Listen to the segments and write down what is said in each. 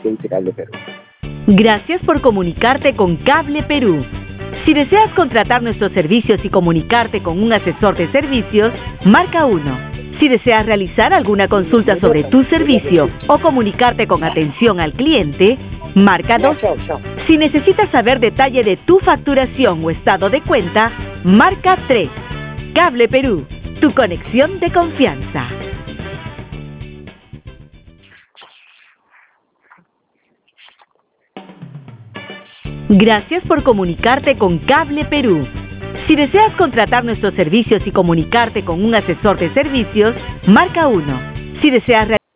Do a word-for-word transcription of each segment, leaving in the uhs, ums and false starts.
que dice Cable Perú. Gracias por comunicarte con Cable Perú. Si deseas contratar nuestros servicios y comunicarte con un asesor de servicios, marca uno. Si deseas realizar alguna consulta sobre tu servicio o comunicarte con atención al cliente, marca dos. Si necesitas saber detalle de tu facturación o estado de cuenta, marca tres. Cable Perú, tu conexión de confianza. Gracias por comunicarte con Cable Perú. Si deseas contratar nuestros servicios y comunicarte con un asesor de servicios, marca uno. Si deseas realizar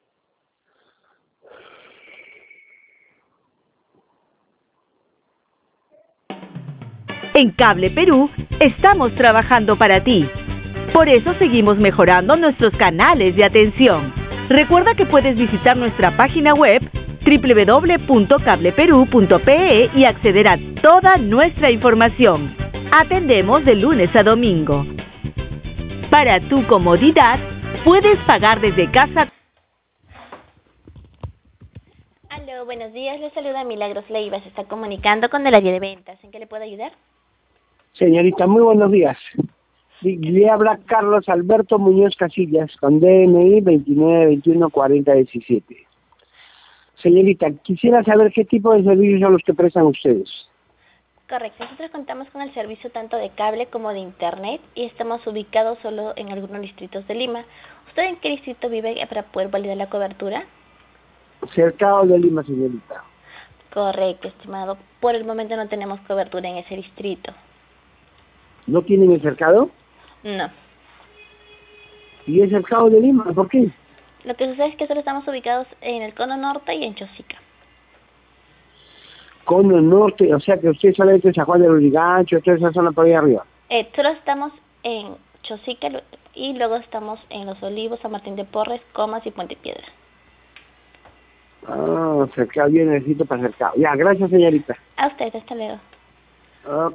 En Cable Perú, estamos trabajando para ti. Por eso seguimos mejorando nuestros canales de atención. Recuerda que puedes visitar nuestra página web doble u doble u doble u punto cable perú punto pe e y acceder a toda nuestra información. Atendemos de lunes a domingo. Para tu comodidad, puedes pagar desde casa. Aló, buenos días. Les saluda Milagros Leiva. Se está comunicando con el área de ventas. ¿En qué le puedo ayudar? Señorita, muy buenos días. Le habla Carlos Alberto Muñoz Casillas, con D N I veintinueve veintiuno cuarenta diecisiete. Señorita, quisiera saber qué tipo de servicios son los que prestan ustedes. Correcto. Nosotros contamos con el servicio tanto de cable como de internet y estamos ubicados solo en algunos distritos de Lima. ¿Usted en qué distrito vive para poder validar la cobertura? Cercado de Lima, señorita. Correcto, estimado. Por el momento no tenemos cobertura en ese distrito. ¿No tienen el cercado? No. ¿Y es Cercado de Lima? ¿Por qué? Lo que sucede es que solo estamos ubicados en el Cono Norte y en Chosica. Cono Norte, o sea que usted solamente en San Juan del Urigancho, toda esa zona por ahí arriba. Eh, solo estamos en Chosica y luego estamos en Los Olivos, San Martín de Porres, Comas y Puente Piedra. Ah, Cercado, yo necesito para Cercado. Ya, gracias, señorita. A usted, hasta luego. Ah.